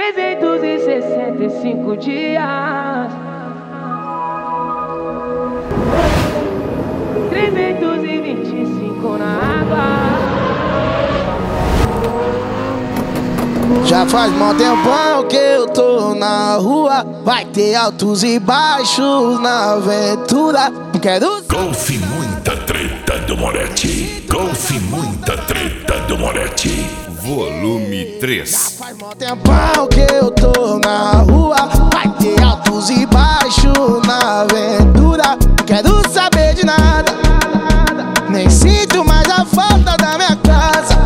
365 dias, 325 na água. Já faz mó tempão que eu tô na rua. Vai ter altos e baixos na aventura. Não quero... Golfe muita treta do Moretti. Golfe muita treta do Moretti. Volume 3. Já faz mó tempão que eu tô na rua. Vai ter altos e baixos na aventura. Não quero saber de nada. Nem sinto mais a falta da minha casa.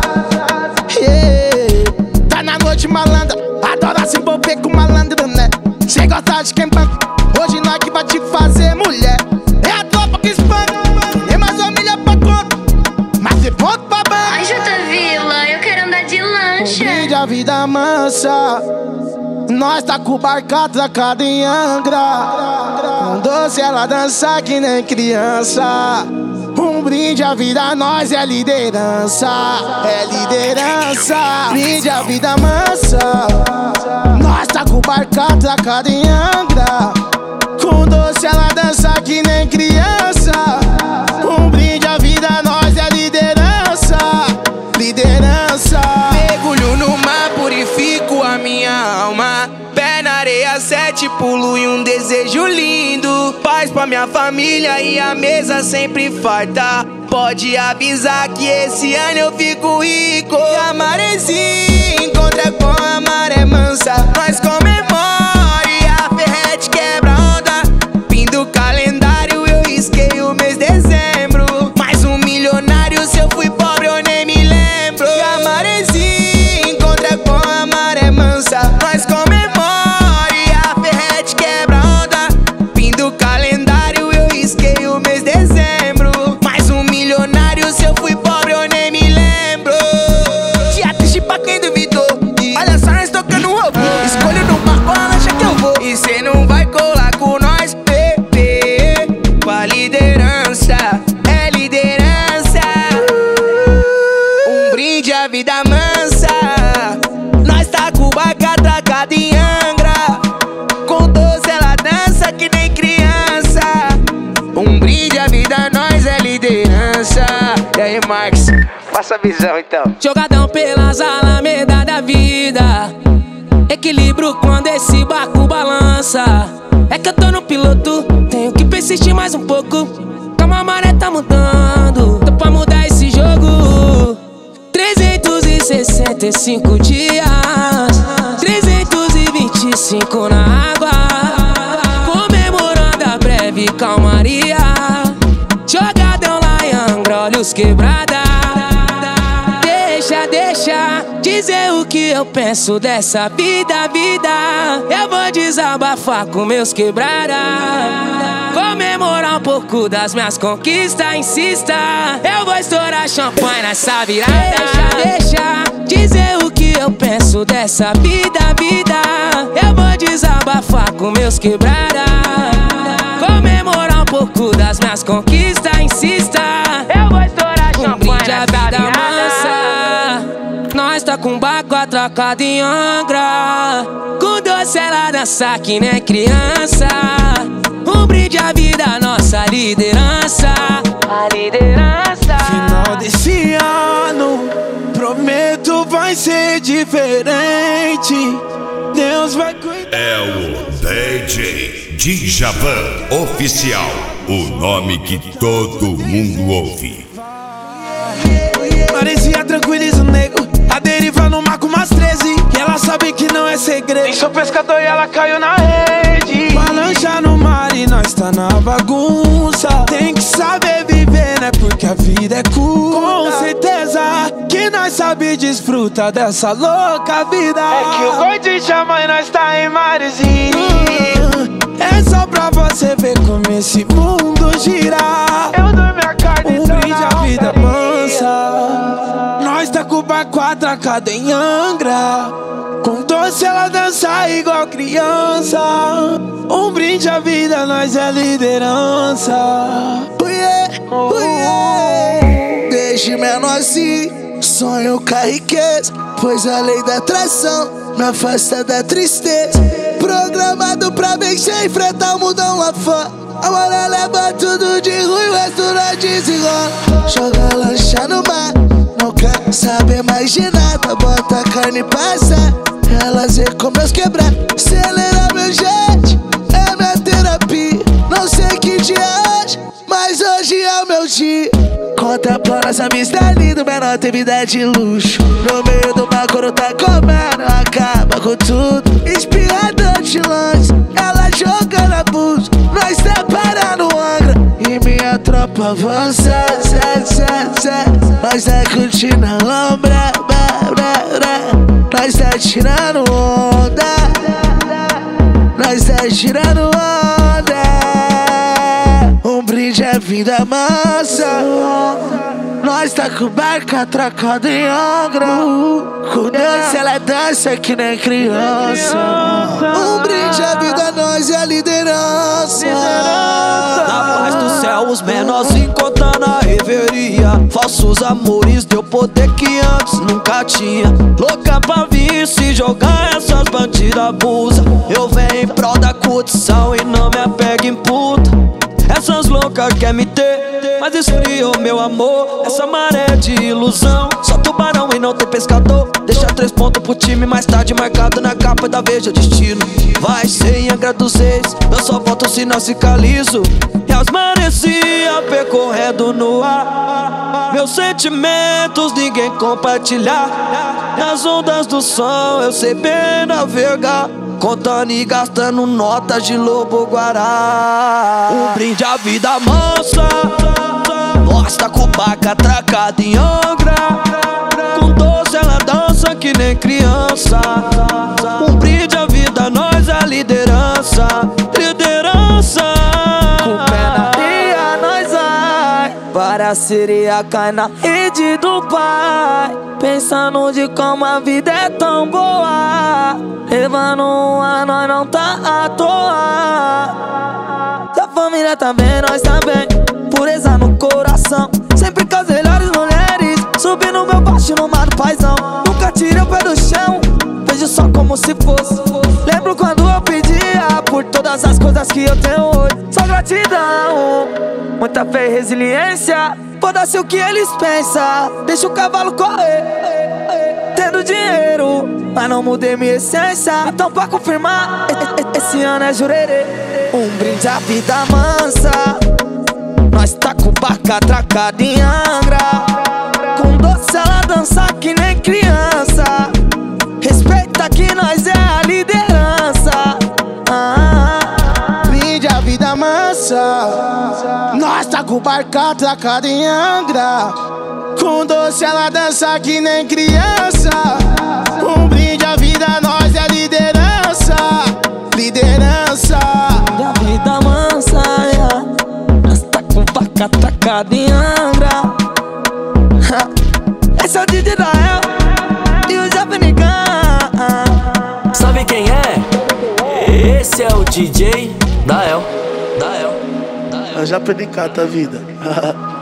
Tá na noite malandra, adora se envolver com malandro, né? Cê gosta de quem banca, hoje nós que vai te fazer mulher. É a tropa que espanca, nem mais família pra conta, mas cê ponto pra banca. Ai, Jota Vila, eu quero andar de lancha. Brinde a vida mansa, nós tá com o barco atracado em Angra. Com doce ela dança que nem criança. Um brinde à vida, nós é liderança. É liderança. Brinde a vida mansa, nós tá com o barco atracado em Angra. Com doce ela dança que nem criança. Um brinde à vida, nós é liderança. Liderança. Mergulho no mar, purifico a minha alma. Pé na areia, 7 pulo e um desejo lindo. Paz pra minha família e a mesa sempre farta. Pode avisar que esse ano eu fico rico. E a maresia encontra com a maré mansa. Nós comemora e a ferrete quebra onda. Fim do calendário eu risquei o mês de dezembro. Mais um milionário, se eu fui pobre eu nem me lembro. E a maresia encontra com a maré mansa. Nós comemora e a ferrete quebra onda. Fim do calendário eu risquei o mês de dezembro. Mais um milionário, se eu fui pobre eu nem me lembro. Dia triste pra quem duvidou. Olha só nós tocando robô. Escolho no barco a lancha que eu vou. E cê não vai colar com nós, bebê. Com a liderança, é liderança. Um brinde à vida mansa. Nós tá com o barco atracado em Angra. Com doce ela dança que nem criança. Um brinde à vida, nós é liderança. E aí, Marcos, passa a visão então. Jogadão pelas alamedas da vida, equilíbrio quando esse barco balança. É que eu tô no piloto, tenho que persistir mais um pouco. Calma, a maré tá mudando, tô pra mudar esse jogo. 365 dias, 325 na água. Comemorando a breve calmaria. Jogadão lá em Angra, olhos quebrada. Deixa dizer o que eu penso dessa vida. Eu vou desabafar com meus quebrada. Comemorar um pouco das minhas conquistas, insista. Eu vou estourar champanhe nessa virada. Deixa dizer o que eu penso dessa vida. Eu vou desabafar com meus quebrada. Comemorar um pouco das minhas conquistas, insista. Eu vou estourar champanhe nessa virada. Nós tá com o barco atracado em Angra. Com doce ela dança que nem criança. Um brinde à vida, nossa liderança. A liderança. Final desse ano, prometo vai ser diferente. Deus vai cuidar. É o DJ Djavan Oficial. O nome que todo mundo ouve. Parecia tranquiliza o nego. A deriva no mar com umas 13. E ela sabe que não é segredo. Nem sou pescador e ela caiu na rede. Uma lancha no mar e nós tá na bagunça. Tem que saber viver, né? Porque a vida é curta. Com certeza que nós sabe desfrutar dessa louca vida. É que o gordinho chama e nós tá em marezinho. É só pra você ver como esse mundo gira. Eu dou minha carne, um brinde à vida mansa. Nós tá com o barco atracado em Angra. Com doce ela dança igual criança. Um brinde à vida, nós é liderança. Desde menor assim, sonho com a riqueza. pois a lei da atração me afasta da tristeza. Programado pra vencer e enfrentar o mundão lá fora. A mulher leva tudo de ruim, o resto não desenrola. Joga lancha no mar, não quer saber mais de nada. Bota a carne e passa, elas vê como meus quebrar. Acelera meu jet, é minha terapia. Não sei que dia é hoje, mas hoje é o meu dia. Contempla nossa vista linda, menor tem vida de luxo. No meio do mar, quando tá comendo, acaba com tudo. Espirrador de lanche, ela jogando abuso. Nós separando Angra e minha tropa avança. Nós tá curtindo a lombra, nós tá tirando onda. Nós tá tirando onda. Um brinde é vida mansa. Nós tá com barca atracada em Angra. Com dança ela dança que nem criança. Um brinde é vida, nós é a liderança. Na paz do céu os menorzinhos contando a reveria. Falsos amores deu poder que antes nunca tinha. Louca pra vir se jogar, essas bandidas abusam. Eu venho em prol da curtição e não me apego em puta. Essas loucas quer me ter, mas esfriou meu amor. Essa maré de ilusão, só tubarão e não tem pescador. Deixa 3 pontos pro time, mais tarde marcado na capa da Veja Destino. Vai ser em Angra dos Reis, eu só volto se não se calizo. E as maresia percorrendo no ar. Meus sentimentos ninguém compartilhar. Nas ondas do som eu sei bem navegar, contando e gastando notas de lobo guará. Um brinde à vida mansa. Nós tá com barca atracada em Angra. Com doce ela dança que nem criança. Um brinde à vida, nós a liderança. Liderança. Com pé na areia nós vai, para a sereia cai na rede do pai. Pensando de como a vida é tão boa. Levando uma, nós não tá à toa. Se a família tá bem, nós tá bem. Pureza no coração, sempre com as melhores mulheres. Subi no meu baixo no mar do paizão. Nunca tirei o pé do chão, vejo só como se fosse. Lembro quando eu pedia por todas as coisas que eu tenho hoje. Só gratidão, muita fé e resiliência. Foda-se o que eles pensam, deixa o cavalo correr. Tendo dinheiro, mas não mudei minha essência. Então pra confirmar, esse ano é jurerê. Um brinde à vida mansa. Nós tá com barca atracada em Angra. Com doce ela dança que nem criança. Respeita que nós é a liderança. Brinde a vida mansa. Nós tá com barca atracada em Angra. Com doce ela dança que nem criança. Um brinde à vida, nós é a liderança. Liderança. Da vida mansa, yeah. Nós tá com barca atracada em Angra. Esse é o DJ Dael e o Japanican. Sabe quem é? Esse é o DJ Dael. É o Japanican da vida.